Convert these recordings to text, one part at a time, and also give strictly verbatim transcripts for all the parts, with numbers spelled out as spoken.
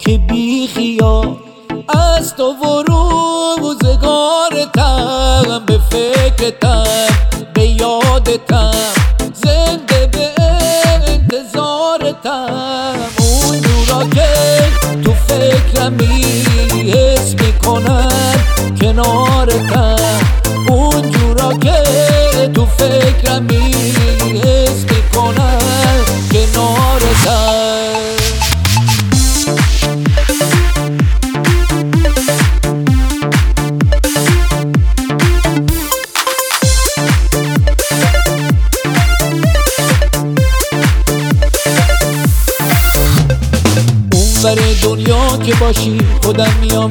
که بی خیال از تو و روزگارتم، به فکرتم به یادتم، زنده به انتظارتم. اون جورا که تو فکرمی حس میکنم کنارتم، اون جورا که تو فکرمی حس میکنم کنارتم. بر دنیا که باشی خودم میام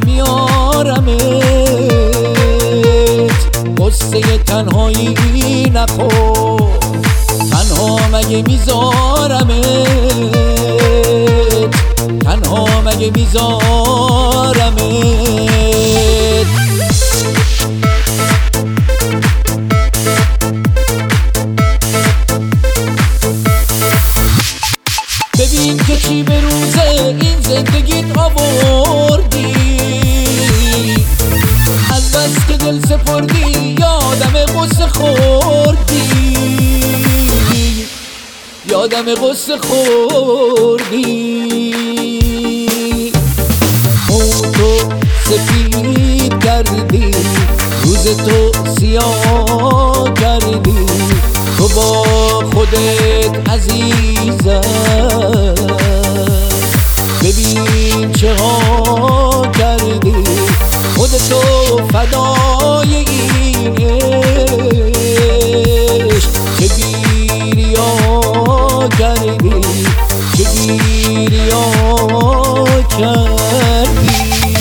میارمت، قصه تنهایی نخور، تنها مگه میذارمت، تنها مگه میذارمت. ببین که چی به روزه این زندگیت آوردی، از بس که دل سپردی یادم قصه خوردی، یادم قصه خوردی. موتو سفید کردی، روز تو سیاه کردی، تو با خودت عزیزم. ببین چه ها کردی، خودتو فدای این عشق، چه گیریا کردی، چه گیریا کردی.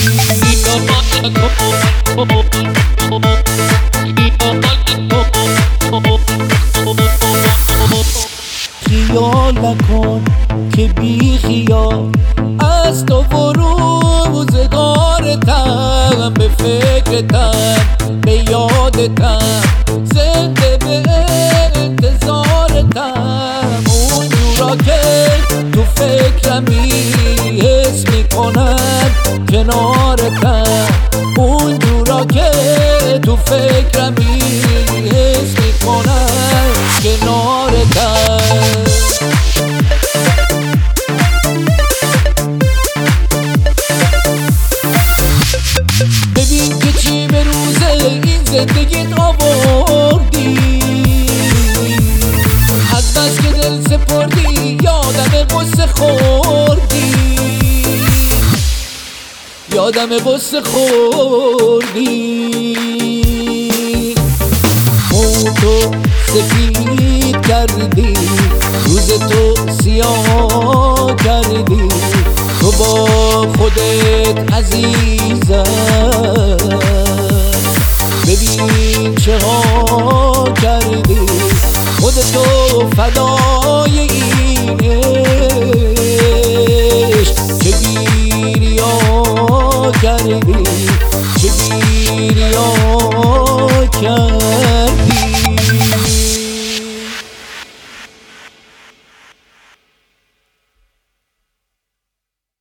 خیال نکن که بی خیال از تو و روزگارتم، به فکرتم به یادتم، زنده به انتظارتم. اون جورا که تو فکرمی حس میکنم کنارتم، اون جورا که تو فکرمی حس میکنم کنارتم. ببین که چی به روزه این زندگیت آوردی، از بس که دل سپردی یادم قصه خوردی، یادم قصه خوردی. موتو سفید کردی، روز تو سیاه کردی، تو با خودت عزیزم. ببین چه ها کردی، خودتو فدای این عشق، چه گیریا کردی، چه گیریا کردی.